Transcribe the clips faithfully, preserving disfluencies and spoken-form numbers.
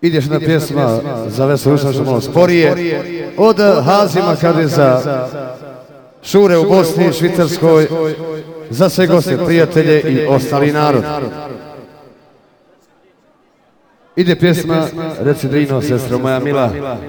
Ideš na pjesma za Veselu Ušašu malo sporije. Od Hazima Kadeza, Šure u Bosni i Švicarskoj, za sve goste, prijatelje i ostali narod. Ide pjesma Reci Drino, sestro moja mila.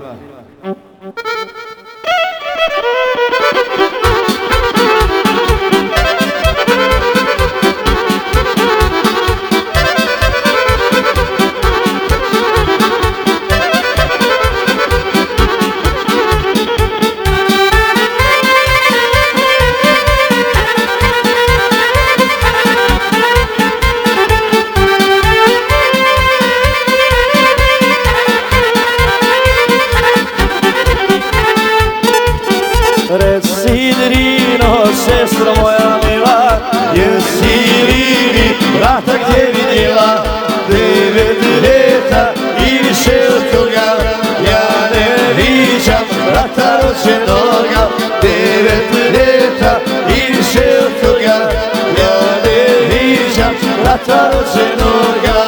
Reci Drino, sestro moja mila, jesi li mi vrata gdje vidjela? Devet ljeta i više od toga, ja ne viđam vrata rođenoga. Devet ljeta i više od toga, ja ne viđam vrata rođenoga.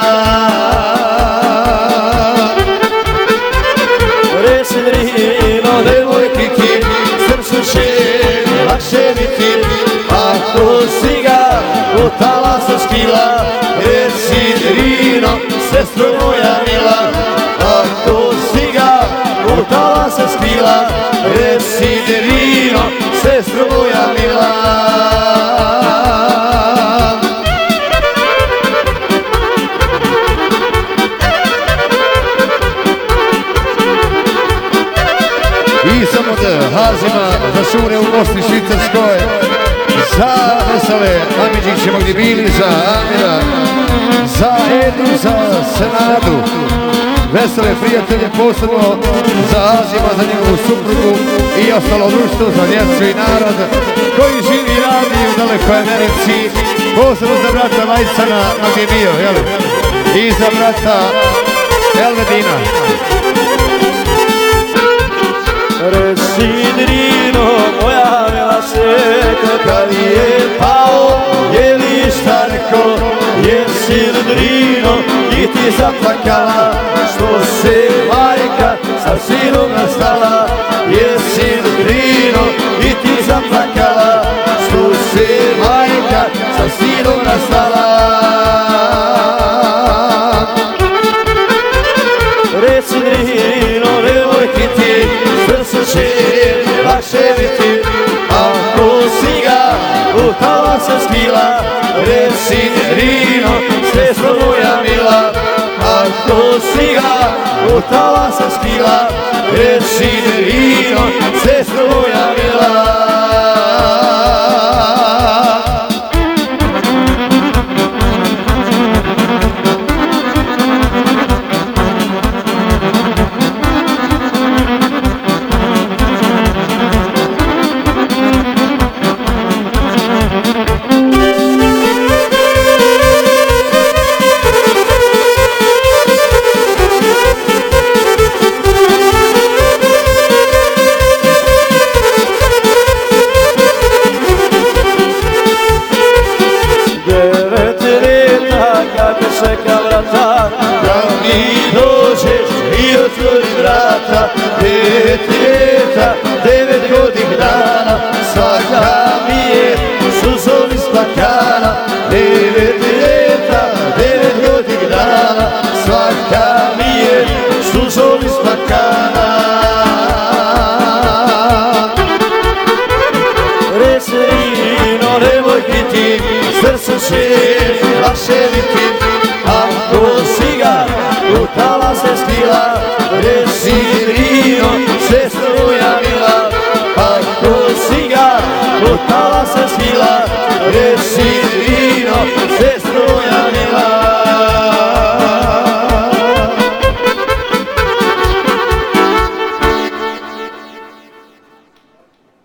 Reci Drino, nemoj kriti, lakše biti, ako si ga u talasa skila. Reci Drino, sestro moja mila, ako si ga u talasa skila. Reci Drino, sestro moja mila. I samo od Hazima za Šure u Bosni i Švicarskoj, za Vesele Amidžićemo gdje bili, za Amira, za Edu, za Senadu, vesele prijatelje, posebno za Hazima, za njegovu suprugu i ostalo društvo, za djecu i narod koji živi i radi u dalekoj Americi, posebno za brata Lajcana gdje je bio, jel? I za brata Elvedina. Reci Drino, moja mila sveta, kad je pao jeli štarko, jesi Drino i ti zaplakala, što se majka sa sinom rastala. Jesi Drino i ti zaplakala, što se majka sa sinom rastala. Reci Drino, nemoj kriti, srce će lakše biti, ako si ga u talasa skila. Reci Drino, sestro moja mila, ako si ga u talasa skila. Reci Drino, sestro moja mila. Čeka vrata, kad mi dođeš i otvori vrata. Devet ljeta, devet godih dana, svaka mi je suzom isplakana. Devet ljeta, devet godih dana, svaka mi je suzom isplakana. Reci Drino, nemoj kriti, srce će lakše biti, ako si ga u talase skila. Reci Drino, sestro moja mila, ako si ga u talase skila. Reci